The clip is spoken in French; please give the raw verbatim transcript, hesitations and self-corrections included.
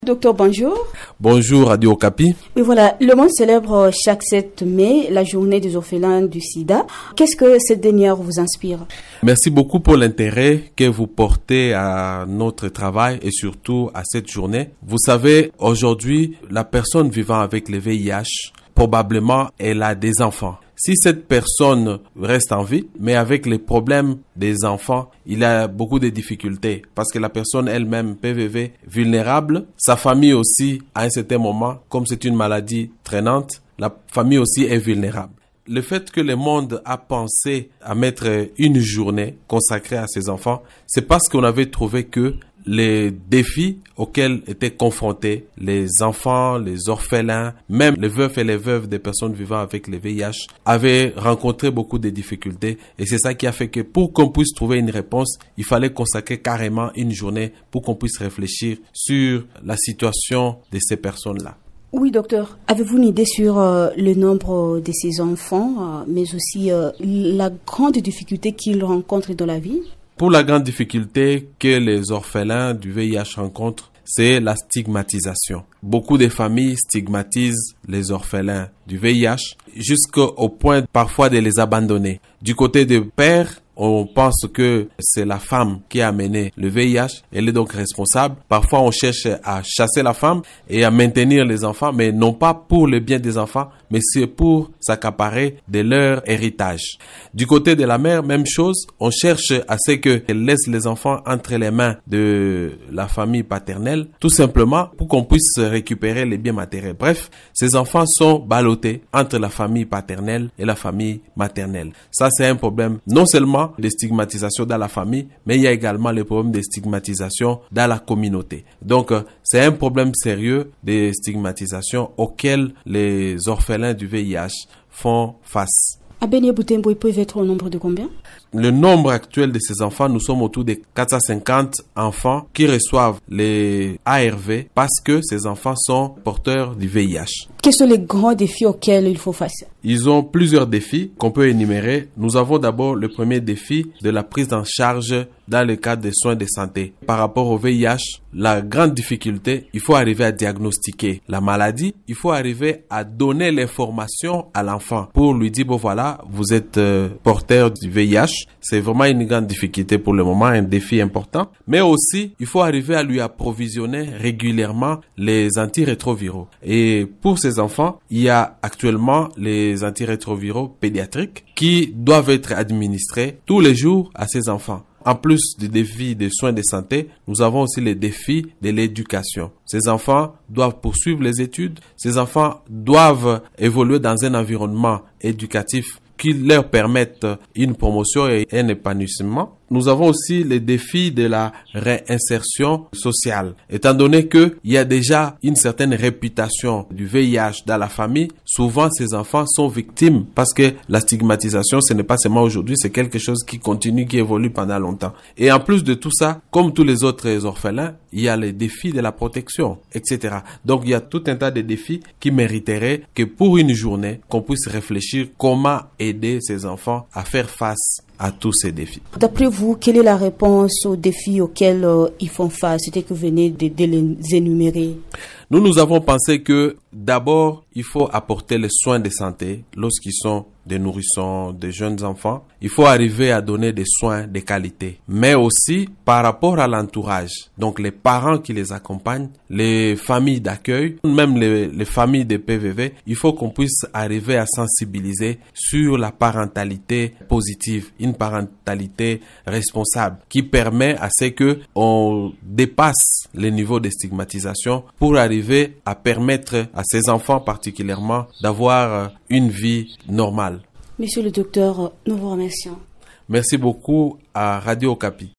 Docteur, bonjour. Bonjour, Radio Okapi. Oui, voilà, le monde célèbre chaque sept mai la journée des orphelins du sida. Qu'est-ce que cette dernière vous inspire? Merci beaucoup pour l'intérêt que vous portez à notre travail et surtout à cette journée. Vous savez, aujourd'hui, la personne vivant avec le V I H, probablement, elle a des enfants. Si cette personne reste en vie, mais avec les problèmes des enfants, il a beaucoup de difficultés parce que la personne elle-même, P V V, vulnérable, sa famille aussi, à un certain moment, comme c'est une maladie traînante, la famille aussi est vulnérable. Le fait que le monde a pensé à mettre une journée consacrée à ses enfants, c'est parce qu'on avait trouvé que les défis auxquels étaient confrontés les enfants, les orphelins, même les veufs et les veuves des personnes vivant avec le V I H avaient rencontré beaucoup de difficultés. Et c'est ça qui a fait que pour qu'on puisse trouver une réponse, il fallait consacrer carrément une journée pour qu'on puisse réfléchir sur la situation de ces personnes-là. Oui, docteur. Avez-vous une idée sur euh, le nombre de ces enfants, euh, mais aussi euh, la grande difficulté qu'ils rencontrent dans la vie? Pour la grande difficulté que les orphelins du V I H rencontrent, c'est la stigmatisation. Beaucoup de familles stigmatisent les orphelins du V I H jusqu'au point parfois de les abandonner. Du côté des pères, on pense que c'est la femme qui a amené le V I H. Elle est donc responsable. Parfois, on cherche à chasser la femme et à maintenir les enfants, mais non pas pour le bien des enfants, mais c'est pour s'accaparer de leur héritage. Du côté de la mère, même chose. On cherche à ce qu'elle laisse les enfants entre les mains de la famille paternelle, tout simplement pour qu'on puisse récupérer les biens matériels. Bref, ces enfants sont ballottés entre la famille paternelle et la famille maternelle. Ça, c'est un problème non seulement de stigmatisation dans la famille, mais il y a également le problème de stigmatisation dans la communauté. Donc, c'est un problème sérieux de stigmatisation auquel les orphelins du V I H font face. À Beni Boutembo, ils peuvent être au nombre de combien? Le nombre actuel de ces enfants, nous sommes autour de quatre cent cinquante enfants qui reçoivent les A R V parce que ces enfants sont porteurs du V I H. Quels sont les grands défis auxquels il faut face? Ils ont plusieurs défis qu'on peut énumérer. Nous avons d'abord le premier défi de la prise en charge dans le cadre des soins de santé. Par rapport au V I H, la grande difficulté, il faut arriver à diagnostiquer la maladie. Il faut arriver à donner l'information à l'enfant pour lui dire, bon voilà, vous êtes euh, porteur du V I H. C'est vraiment une grande difficulté pour le moment, un défi important. Mais aussi, il faut arriver à lui approvisionner régulièrement les antirétroviraux. Et pour ces enfants, il y a actuellement les antirétroviraux pédiatriques qui doivent être administrés tous les jours à ces enfants. En plus des défis des soins de santé, nous avons aussi les défis de l'éducation. Ces enfants doivent poursuivre les études. Ces enfants doivent évoluer dans un environnement éducatif qui leur permettent une promotion et un épanouissement. Nous avons aussi les défis de la réinsertion sociale. Étant donné qu'il y a déjà une certaine réputation du V I H dans la famille, souvent ces enfants sont victimes parce que la stigmatisation, ce n'est pas seulement aujourd'hui, c'est quelque chose qui continue, qui évolue pendant longtemps. Et en plus de tout ça, comme tous les autres orphelins, il y a les défis de la protection, et cetera. Donc il y a tout un tas de défis qui mériteraient que pour une journée, qu'on puisse réfléchir comment aider ces enfants à faire face à tous ces défis. D'après vous, quelle est la réponse aux défis auxquels euh, ils font face? C'était que vous venez de, de les énumérer. Nous, nous avons pensé que d'abord, il faut apporter les soins de santé lorsqu'ils sont des nourrissons, des jeunes enfants. Il faut arriver à donner des soins de qualité. Mais aussi par rapport à l'entourage. Donc les parents qui les accompagnent, les familles d'accueil, même les, les familles de P V V, il faut qu'on puisse arriver à sensibiliser sur la parentalité positive, une parentalité responsable qui permet à ce que on dépasse les niveaux de stigmatisation pour arriver à permettre à ces enfants particulièrement d'avoir une vie normale. Monsieur le docteur, nous vous remercions. Merci beaucoup à Radio Okapi.